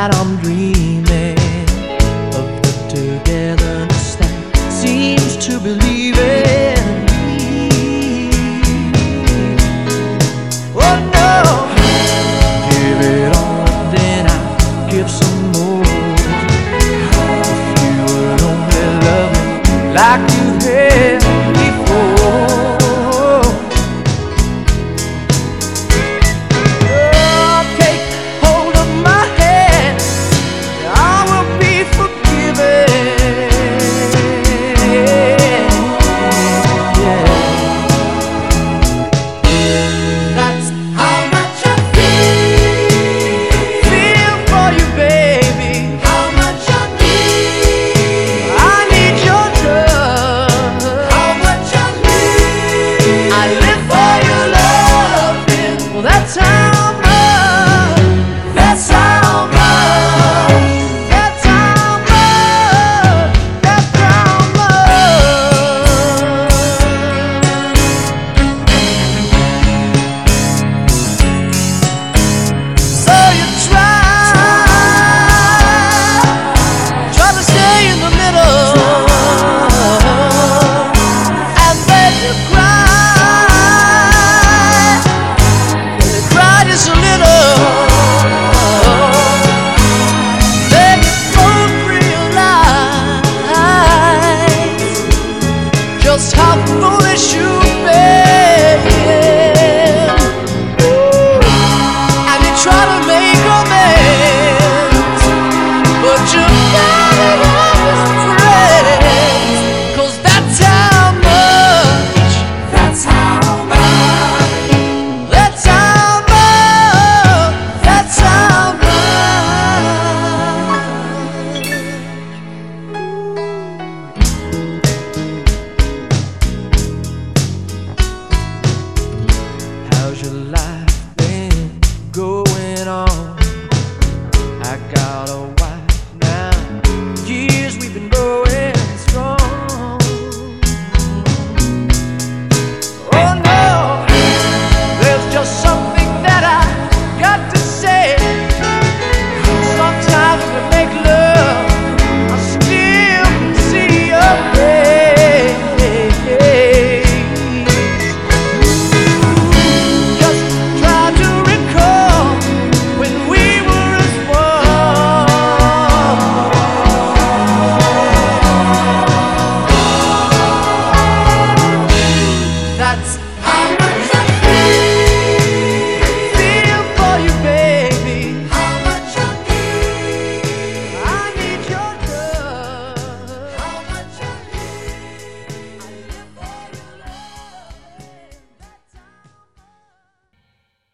night I'm dreaming of the togetherness that seems to believe in me. Oh no, give it all, then I'll give some more. If you would only love me like you had before. Just how foolish you've been, and you try to make amends, but you're not enough friends, 'cause that's how much, that's how much, that's how much, that's how How's your life been going on? I got a